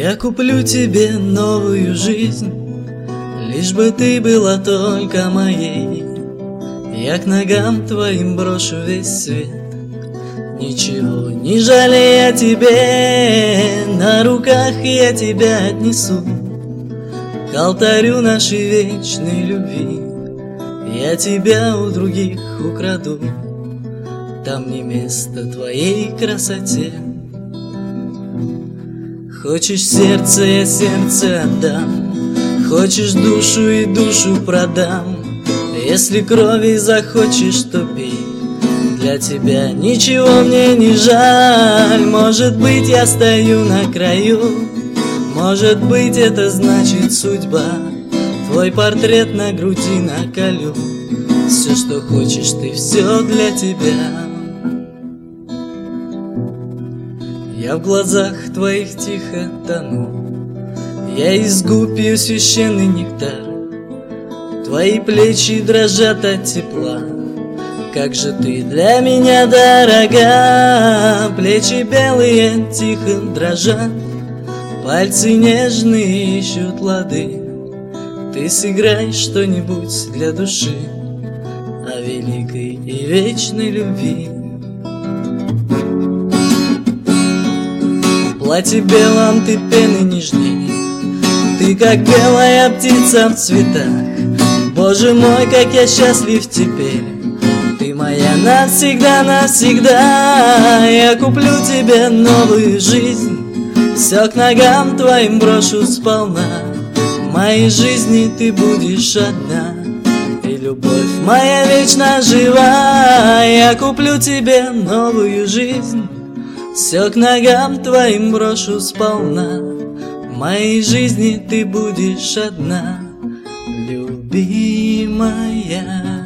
Я куплю тебе новую жизнь, лишь бы ты была только моей. Я к ногам твоим брошу весь свет, ничего не жалея тебе. На руках я тебя отнесу к алтарю нашей вечной любви. Я тебя у других украду, там не место твоей красоте. Хочешь сердце, я сердце отдам, хочешь душу и душу продам. Если крови захочешь, то пей, для тебя ничего мне не жаль. Может быть, я стою на краю, может быть, это значит судьба. Твой портрет на груди наколю, все, что хочешь ты, все для тебя. Я в глазах твоих тихо тону, я из губ пью священный нектар. Твои плечи дрожат от тепла, как же ты для меня дорога. Плечи белые тихо дрожат, пальцы нежные ищут лады. Ты сыграй что-нибудь для души о великой и вечной любви. В платье белом ты пены нежней, ты как белая птица в цветах. Боже мой, как я счастлив теперь, ты моя навсегда, навсегда. Я куплю тебе новую жизнь, все к ногам твоим брошу сполна. В моей жизни ты будешь одна, и любовь моя вечно жива. Я куплю тебе новую жизнь, все к ногам твоим брошу сполна. В моей жизни ты будешь одна, любимая.